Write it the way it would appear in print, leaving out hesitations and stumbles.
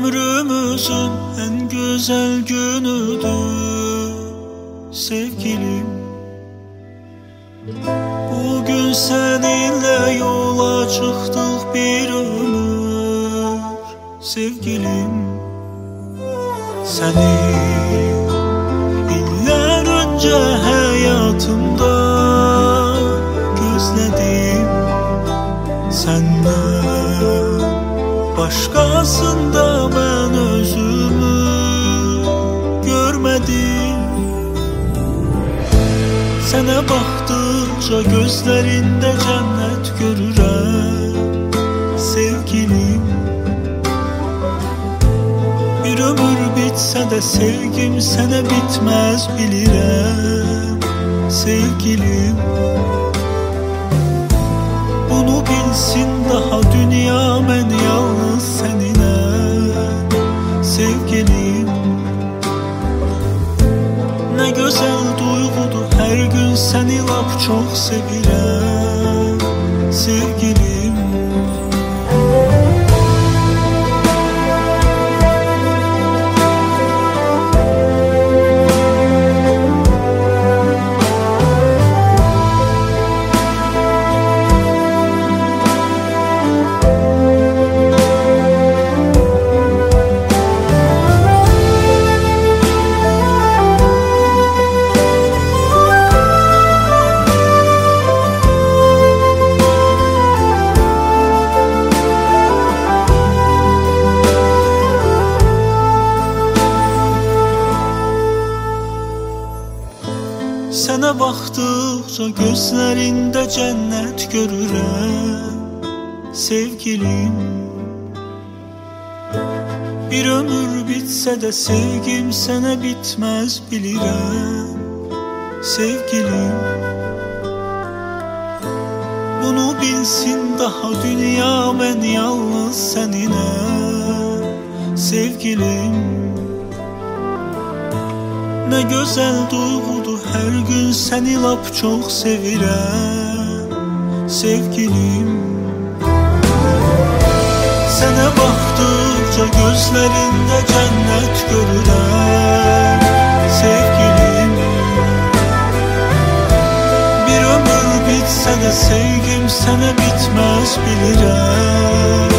Ömrümüzün en güzel günüdür sevgilim. Bugün seninle yola çıktık bir ömür sevgilim. Seni iller önce hayatımda gözledim. Senden başkasında ben özümü görmedim. Sənə baxdıqca gözlərində cənnət görürəm sevgilim. Bir ömür bitsə də sevgim sənə bitməz bilirəm sevgilim. Bunu bilsin daha dünya, mən yalnız səninəm sevgilim. Ne güzel duygudur her gün seni lap çok sevirəm sevgilim. Sənə baxdıqca gözlərində cənnət görürəm sevgilim. Bir ömür bitsə də sevgim sənə bitməz bilirəm sevgilim. Bunu bilsin daha dünya, mən yalnız səninəm sevgilim. Ne güzel duygudur her gün seni lap çok sevirəm sevgilim. Sənə baxdıqca gözlərində cənnət görürəm sevgilim. Bir ömür bitsə də sevgim sənə bitməz bilirəm